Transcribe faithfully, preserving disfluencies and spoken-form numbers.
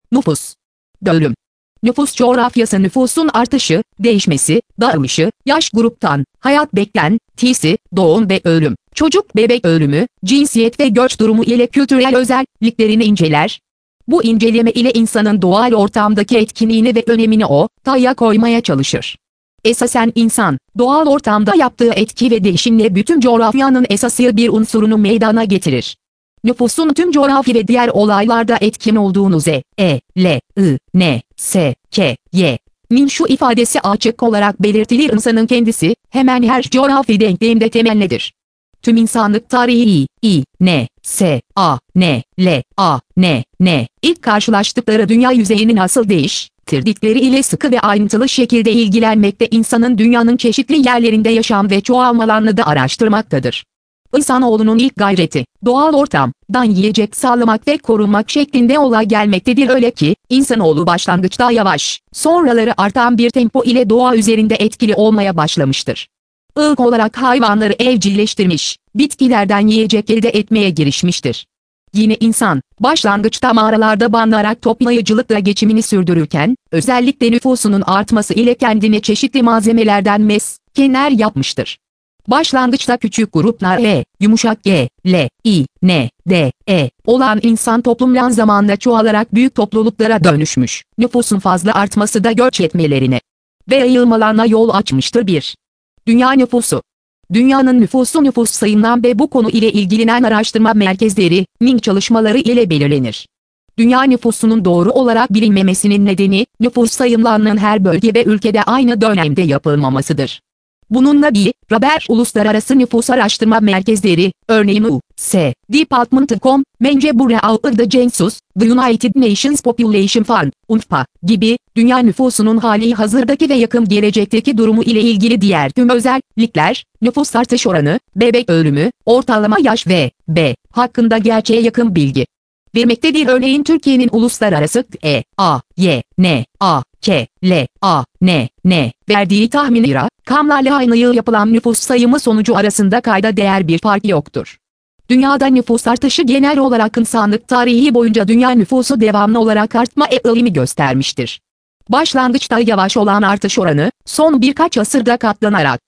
Nüfus. Bölüm. Nüfus coğrafyası nüfusun artışı, değişmesi, dağılışı, yaş gruptan, hayat beklentisi, doğum ve ölüm, çocuk bebek ölümü, cinsiyet ve göç durumu ile kültürel özelliklerini inceler. Bu inceleme ile insanın doğal ortamdaki etkinliğini ve önemini ortaya koymaya çalışır. Esasen insan, doğal ortamda yaptığı etki ve değişimle bütün coğrafyanın esaslı bir unsurunu meydana getirir. Nüfusun tüm coğrafi ve diğer olaylarda etkin olduğunu Z, E, L, I, N, S, K, Y nin şu ifadesi açık olarak belirtilir: insanın kendisi, hemen her coğrafi denklemde temellidir. Tüm insanlık tarihi, I, N, S, A, N, L, A, N, N, ilk karşılaştıkları dünya yüzeyinin nasıl değiştirdikleri ile sıkı ve ayrıntılı şekilde ilgilenmekte, insanın dünyanın çeşitli yerlerinde yaşam ve çoğalmalarını da araştırmaktadır. İnsanoğlunun ilk gayreti, doğal ortamdan yiyecek sağlamak ve korunmak şeklinde ola gelmektedir, öyle ki, insanoğlu başlangıçta yavaş, sonraları artan bir tempo ile doğa üzerinde etkili olmaya başlamıştır. Irk olarak hayvanları evcilleştirmiş, bitkilerden yiyecek elde etmeye girişmiştir. Yine insan, başlangıçta mağaralarda barınarak toplayıcılıkla geçimini sürdürürken, özellikle nüfusunun artması ile kendine çeşitli malzemelerden meskenler yapmıştır. Başlangıçta küçük gruplar E, yumuşak G, L, I, N, D, E olan insan toplumlar zamanla çoğalarak büyük topluluklara dönüşmüş, nüfusun fazla artması da göç etmelerine ve yayılmalarına yol açmıştır. bir. Dünya nüfusu. Dünyanın nüfusu nüfus sayımından ve bu konu ile ilgilenen araştırma merkezlerinin çalışmaları ile belirlenir. Dünya nüfusunun doğru olarak bilinmemesinin nedeni, nüfus sayımlarının her bölge ve ülkede aynı dönemde yapılmamasıdır. Bununla beraber uluslararası nüfus araştırma merkezleri, örneğin U S Department of Commerce Bureau of the Census, The United Nations Population Fund, U N F P A gibi, dünya nüfusunun hali hazırdaki ve yakın gelecekteki durumu ile ilgili diğer tüm özellikler, nüfus artış oranı, bebek ölümü, ortalama yaş ve B hakkında gerçeğe yakın bilgi vermektedir. Örneğin Türkiye'nin uluslararası E, A, Y, N, A, K, L, A, N, N verdiği tahmini rakamlarla aynı yıl yapılan nüfus sayımı sonucu arasında kayda değer bir fark yoktur. Dünyada nüfus artışı genel olarak insanlık tarihi boyunca dünya nüfusu devamlı olarak artma eğilimi göstermiştir. Başlangıçta yavaş olan artış oranı, son birkaç asırda katlanarak